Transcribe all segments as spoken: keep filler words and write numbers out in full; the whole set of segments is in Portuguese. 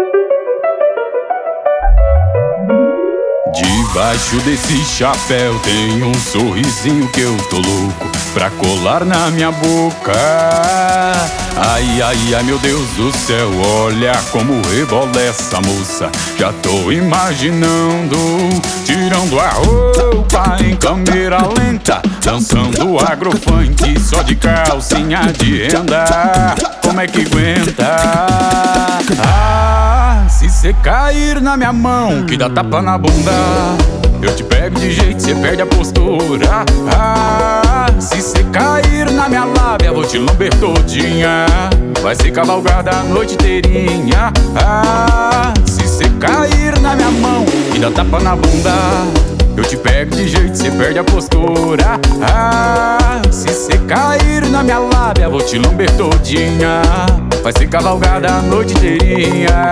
Debaixo desse chapéu tem um sorrisinho que eu tô louco pra colar na minha boca. Ai, ai, ai, meu Deus do céu, olha como rebola essa moça. Já tô imaginando, tirando a roupa em câmera lenta, dançando agrofunk só de calcinha de renda. Como é que aguenta? Ah, se cê cair na minha mão, que dá tapa na bunda, eu te pego de jeito, cê perde a postura. Ah, se cê cair na minha lábia, vou te lamber todinha. Vai ser cavalgada a noite inteirinha. Ah, se cê cair na minha mão e dá tapa na bunda, eu te pego de jeito, cê perde a postura. Ah, se cê cair na minha lábia, vou te lamber todinha. Vai ser cavalgada a noite inteirinha.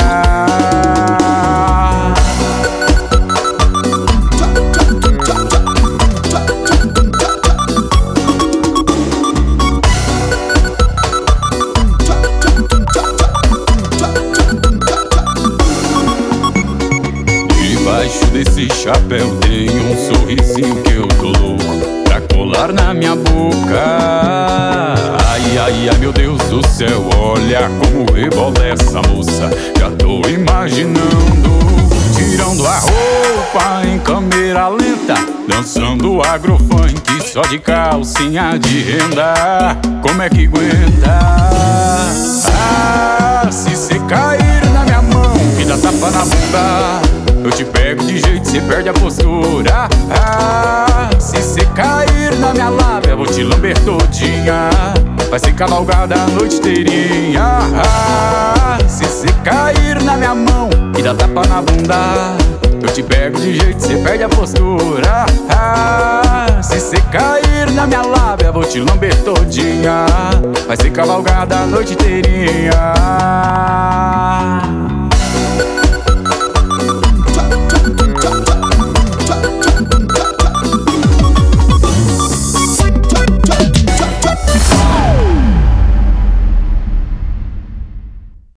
Debaixo desse chapéu tem um sorrisinho que eu tô louco pra colar na minha boca. Ai, ai, ai, meu Deus do céu, olha como rebola essa moça. Já tô imaginando, tirando a roupa em câmera lenta, dançando agrofunk só de calcinha de renda. Como é que aguenta? Ah, se cê cair na minha mão e dá tapa na bunda, eu te pego de jeito, cê perde a postura. Ah, se cê cair na minha lábia, vou te lamber todinha. Vai ser cavalgada a noite inteirinha. Ah, se cê cair na minha mão e dá tapa na bunda, eu te pego de jeito, cê perde a postura. Ah, se cê cair na minha lábia, vou te lamber todinha. Vai ser cavalgada a noite inteirinha.